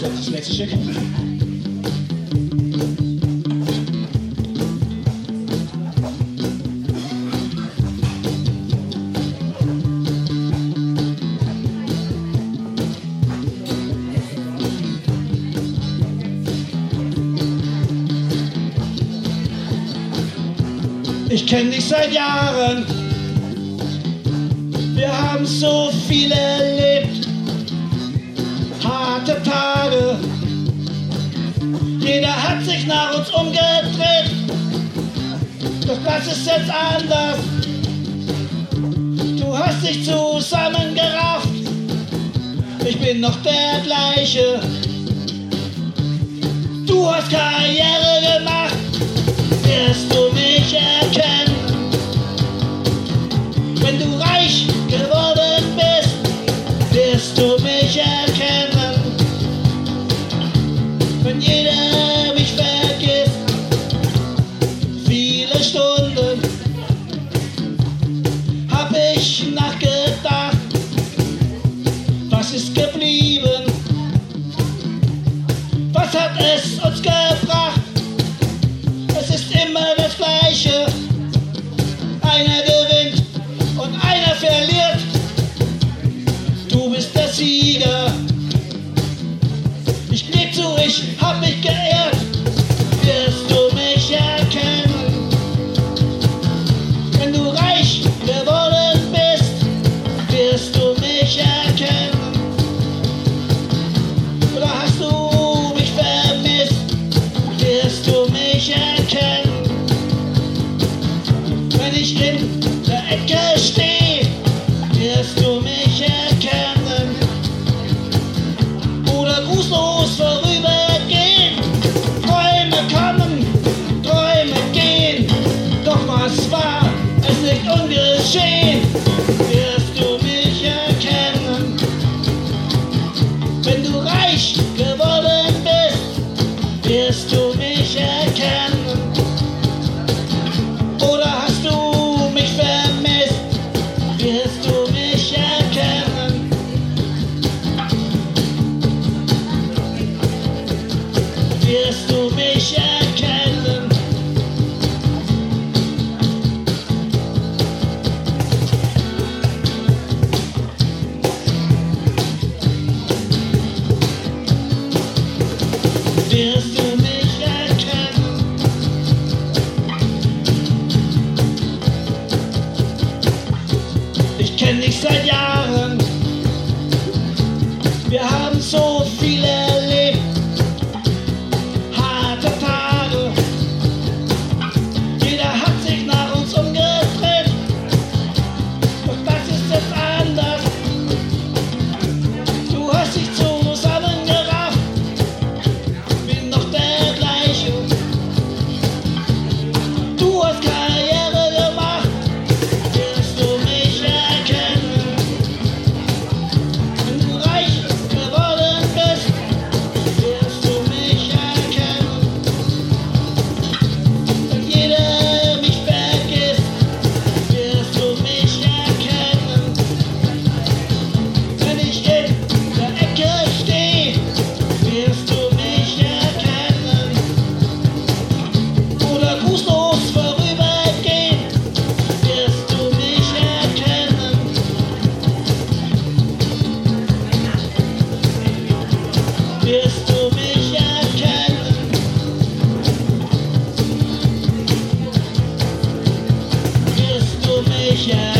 Das letzte Stück. Ich kenn dich seit Jahren, wir haben so viel erlebt, harte Tage, jeder hat sich nach uns umgedreht, doch das ist jetzt anders, du hast dich zusammengerafft, ich bin noch der gleiche, du hast Karriere gemacht, wirst du mich erkennen, wenn du reich geworden bist, wirst du mich erkennen, wenn jeder mich vergisst, viele Stunden hab ich nachgedacht, was ist geblieben, was hat es uns gebracht? Es ist immer das Gleiche, einer gewinnt und einer verliert, du bist der Sieger, ich geh zu, ich hab mich geehrt, wirst du mich erkennen, wenn du reich geworden bist, wirst du mich erkennen, oder hast du mich vermisst, wirst du mich erkennen, wenn ich in der Ecke steh, wirst du mich erkennen, oder grußlos vorübergehen, Träume kommen, Träume gehen, doch was war, es nicht ungeschehen, wirst du mich erkennen, wenn du reich geworden bist, wirst du mich erkennen, oder hast du mich vermisst, wirst du mich erkennen, wirst du mich erkennen, wirst du mich erkennen, ich kenn dich seit Jahren, wir haben so viel erlebt, harte Tage, jeder hat sich nach uns umgedreht, doch das ist jetzt anders, du hast dich zusammengerafft, bin noch der gleiche, du hast Karriere gemacht, wirst du mich erkennen, wenn du reich geworden bist, wirst du mich erkennen, wenn jeder mich vergisst, wirst du mich erkennen, wenn ich in der Ecke steh, wirst du mich erkennen, oder grußlos vorübergehen, wirst du mich erkennen, wirst du mich erkennen, wirst du mich erkennen.